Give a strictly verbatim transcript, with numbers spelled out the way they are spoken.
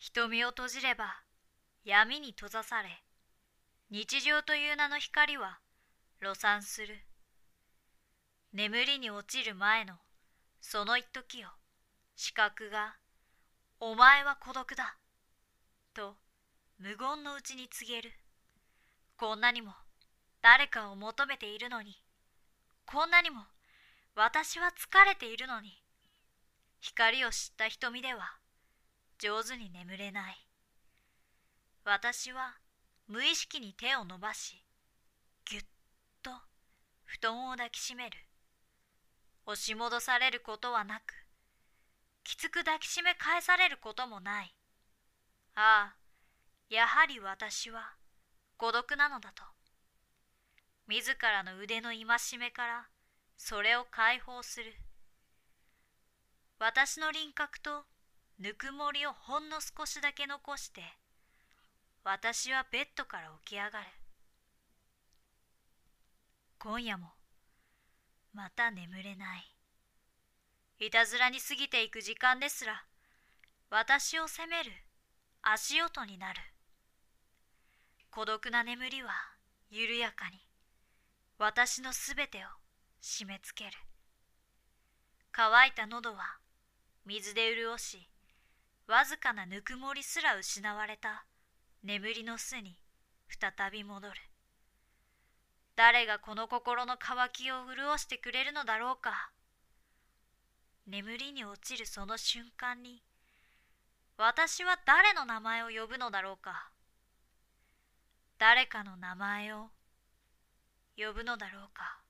瞳を閉じれば闇に閉ざされ、日常という名の光は露散する。眠りに落ちる前のその一時を視覚がお前は孤独だと無言のうちに告げる。こんなにも誰かを求めているのに、こんなにも私は疲れているのに、光を知った瞳では上手に眠れない。私は無意識に手を伸ばし、ぎゅっと布団を抱きしめる。押し戻されることはなく、きつく抱きしめ返されることもない。ああ、やはり私は孤独なのだと。自らの腕の戒めからそれを解放する。私の輪郭とぬくもりをほんの少しだけ残して、私はベッドから起き上がる。今夜もまた眠れない。いたずらに過ぎていく時間ですら、私を責める足音になる。孤独な眠りは緩やかに私のすべてを締め付ける。乾いた喉は水で潤し、わずかなぬくもりすら失われた眠りの巣に再び戻る。誰がこの心の渇きを潤してくれるのだろうか。眠りに落ちるその瞬間に、私は誰の名前を呼ぶのだろうか。誰かの名前を呼ぶのだろうか。